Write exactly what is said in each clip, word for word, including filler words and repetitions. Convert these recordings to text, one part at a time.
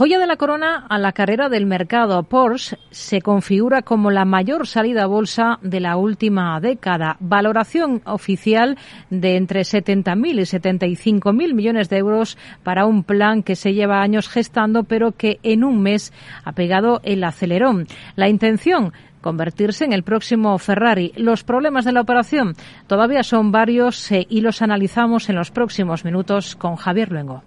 Joya de la corona a la carrera del mercado. Porsche se configura como la mayor salida a bolsa de la última década. Valoración oficial de entre setenta mil y setenta y cinco mil millones de euros para un plan que se lleva años gestando, pero que en un mes ha pegado el acelerón. La intención, convertirse en el próximo Ferrari. Los problemas de la operación todavía son varios eh, y los analizamos en los próximos minutos con Javier Luengo.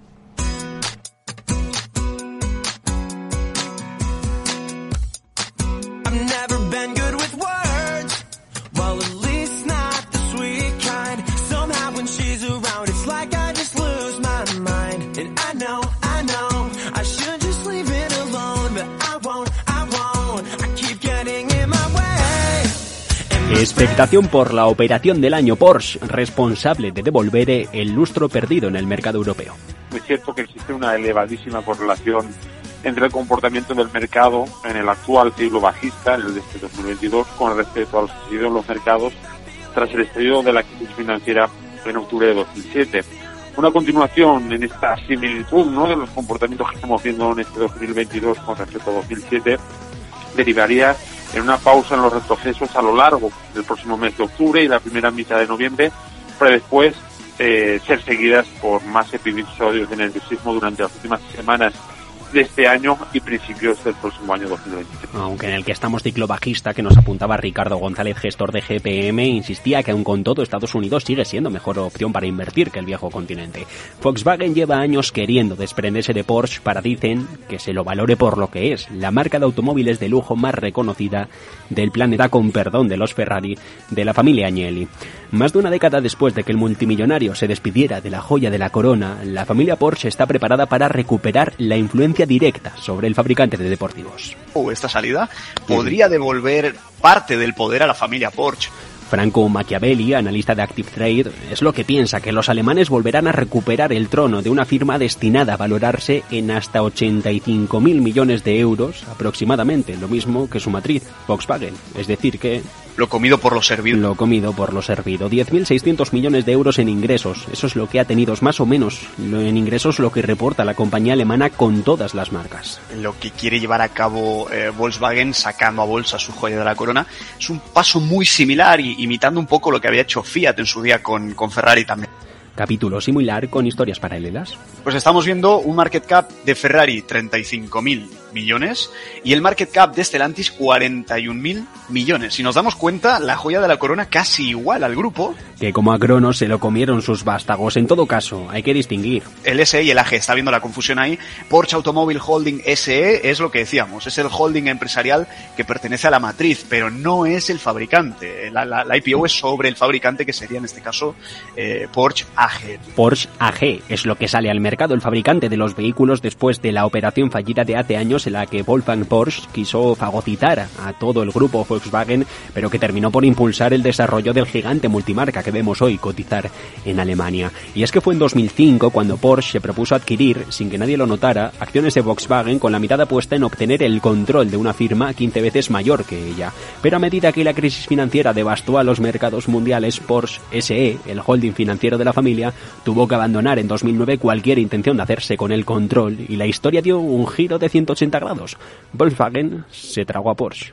Expectación por la operación del año Porsche, responsable de devolver el lustro perdido en el mercado europeo. Es cierto que existe una elevadísima correlación entre el comportamiento del mercado en el actual ciclo bajista, en el de este dos mil veintidós, con respecto a los que se dieron los mercados tras el estallido de la crisis financiera en octubre de dos mil siete. Una continuación en esta similitud, ¿no?, de los comportamientos que estamos viendo en este dos mil veintidós con respecto a dos mil siete derivaría en una pausa en los retrocesos a lo largo del próximo mes de octubre y la primera mitad de noviembre, para después eh, ser seguidas por más episodios de nerviosismo durante las últimas semanas de este año y principios del próximo año dos mil veintisiete. Aunque en el que estamos ciclo bajista, que nos apuntaba Ricardo González, gestor de G P M, insistía que aun con todo Estados Unidos sigue siendo mejor opción para invertir que el viejo continente. Volkswagen lleva años queriendo desprenderse de Porsche para, dicen, que se lo valore por lo que es, la marca de automóviles de lujo más reconocida del planeta, con perdón de los Ferrari de la familia Agnelli. Más de una década después de que el multimillonario se despidiera de la joya de la corona, la familia Porsche está preparada para recuperar la influencia directa sobre el fabricante de deportivos. Oh, esta salida podría devolver parte del poder a la familia Porsche. Franco Machiavelli, analista de Active Trade, es lo que piensa, que los alemanes volverán a recuperar el trono de una firma destinada a valorarse en hasta ochenta y cinco mil millones de euros aproximadamente, lo mismo que su matriz, Volkswagen. Es decir que... Lo comido por lo servido. Lo comido por lo servido. diez mil seiscientos millones de euros en ingresos. Eso es lo que ha tenido, más o menos, en ingresos lo que reporta la compañía alemana con todas las marcas. Lo que quiere llevar a cabo eh, Volkswagen, sacando a bolsa su joya de la corona, es un paso muy similar y imitando un poco lo que había hecho Fiat en su día con, con Ferrari también. Capítulo similar con historias paralelas. Pues estamos viendo un market cap de Ferrari treinta y cinco mil millones y el market cap de Stellantis cuarenta y un mil millones. Si nos damos cuenta, la joya de la corona casi igual al grupo. Que como a Cronos se lo comieron sus vástagos. En todo caso, hay que distinguir. El S E y el A G, está viendo la confusión ahí. Porsche Automobile Holding S E es lo que decíamos, es el holding empresarial que pertenece a la matriz, pero no es el fabricante. La, la, la I P O es sobre el fabricante, que sería en este caso eh, Porsche A G. Porsche A G es lo que sale al mercado, el fabricante de los vehículos, después de la operación fallida de hace años en la que Wolfgang Porsche quiso fagocitar a todo el grupo Volkswagen, pero que terminó por impulsar el desarrollo del gigante multimarca que vemos hoy cotizar en Alemania. Y es que fue en dos mil cinco cuando Porsche se propuso adquirir, sin que nadie lo notara, acciones de Volkswagen, con la mirada puesta en obtener el control de una firma quince veces mayor que ella. Pero a medida que la crisis financiera devastó a los mercados mundiales, Porsche S E, el holding financiero de la familia, tuvo que abandonar en dos mil nueve cualquier intención de hacerse con el control, y la historia dio un giro de ciento ochenta grados. Volkswagen se tragó a Porsche.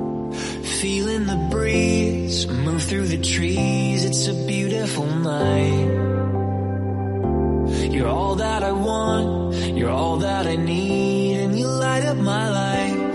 Feeling the breeze move through the trees, it's a beautiful night. You're all that I want, you're all that I need, and you light up my life.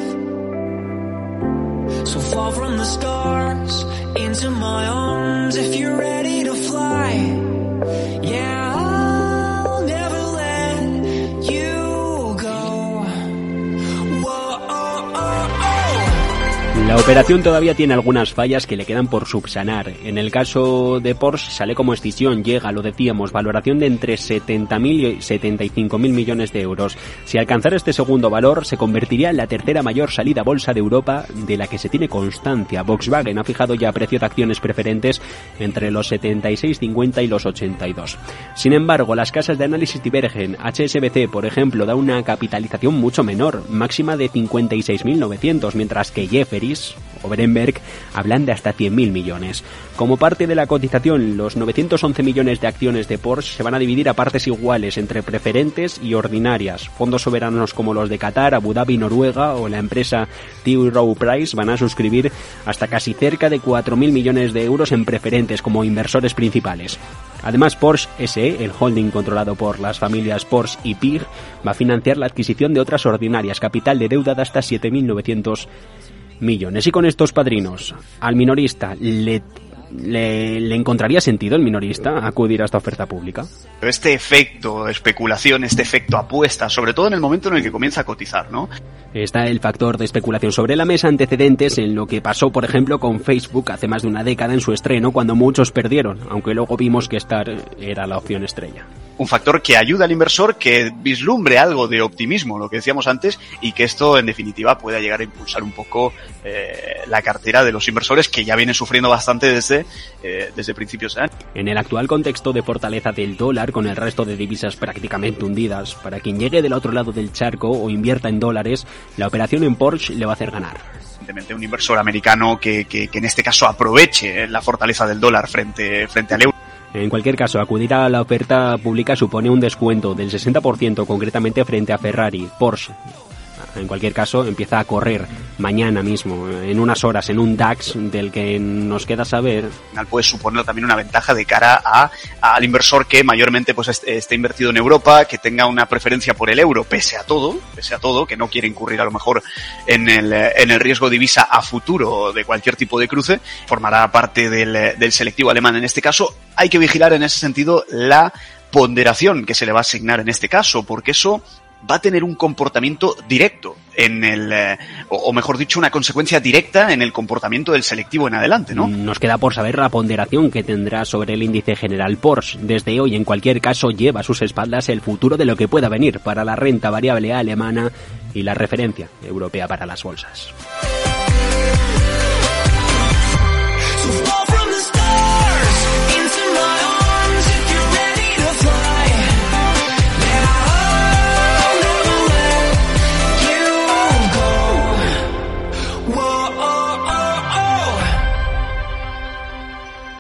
So fall from the stars into my arms if you're ready to fly. Yeah, I'll never let you go. Whoa, oh, oh, oh. La operación todavía tiene algunas fallas que le quedan por subsanar. En el caso de Porsche sale como escisión, llega, lo decíamos, valoración de entre setenta mil y setenta y cinco mil millones de euros. Si alcanzara este segundo valor, se convertiría en la tercera mayor salida a bolsa de Europa de la que se tiene constancia. Volkswagen ha fijado ya precio de acciones preferentes entre los setenta y seis cincuenta y los ochenta y dos. Sin embargo, las casas de análisis divergen. H S B C, por ejemplo, da una capitalización mucho menor, máxima de cincuenta y seis mil novecientos, mientras que Jefferies, o Berenberg hablan de hasta cien mil millones. Como parte de la cotización, los novecientos once millones de acciones de Porsche se van a dividir a partes iguales entre preferentes y ordinarias. Fondos soberanos como los de Qatar, Abu Dhabi, Noruega o la empresa T. Rowe Price van a suscribir hasta casi cerca de cuatro mil millones de euros en preferentes como inversores principales. Además, Porsche ese e, el holding controlado por las familias Porsche y Pig, va a financiar la adquisición de otras ordinarias, capital de deuda de hasta siete mil novecientos millones. Y con estos padrinos, al minorista le, le, le encontraría sentido el minorista acudir a esta oferta pública. Este efecto de especulación, este efecto apuesta, sobre todo en el momento en el que comienza a cotizar, ¿no? Está el factor de especulación sobre la mesa, antecedentes en lo que pasó, por ejemplo, con Facebook hace más de una década en su estreno, cuando muchos perdieron, aunque luego vimos que esta era la opción estrella. Un factor que ayuda al inversor que vislumbre algo de optimismo, lo que decíamos antes, y que esto, en definitiva, pueda llegar a impulsar un poco eh, la cartera de los inversores, que ya vienen sufriendo bastante desde, eh, desde principios de año. En el actual contexto de fortaleza del dólar, con el resto de divisas prácticamente hundidas, para quien llegue del otro lado del charco o invierta en dólares, la operación en Porsche le va a hacer ganar. Evidentemente, un inversor americano que, que, que en este caso aproveche la fortaleza del dólar frente, frente al euro. En cualquier caso, acudir a la oferta pública supone un descuento del sesenta por ciento concretamente frente a Ferrari. Porsche, en cualquier caso, empieza a correr mañana mismo, en unas horas, en un DAX del que nos queda saber. Al final puede suponer también una ventaja de cara a, al inversor que mayormente pues esté, esté invertido en Europa, que tenga una preferencia por el euro, pese a todo, pese a todo, que no quiere incurrir a lo mejor en el, en el riesgo divisa a futuro de cualquier tipo de cruce, formará parte del, del selectivo alemán en este caso. Hay que vigilar en ese sentido la ponderación que se le va a asignar en este caso, porque eso va a tener un comportamiento directo en el, eh, o, o mejor dicho, una consecuencia directa en el comportamiento del selectivo en adelante, ¿no? Nos queda por saber la ponderación que tendrá sobre el índice general Porsche. Desde hoy, en cualquier caso, lleva a sus espaldas el futuro de lo que pueda venir para la renta variable alemana y la referencia europea para las bolsas.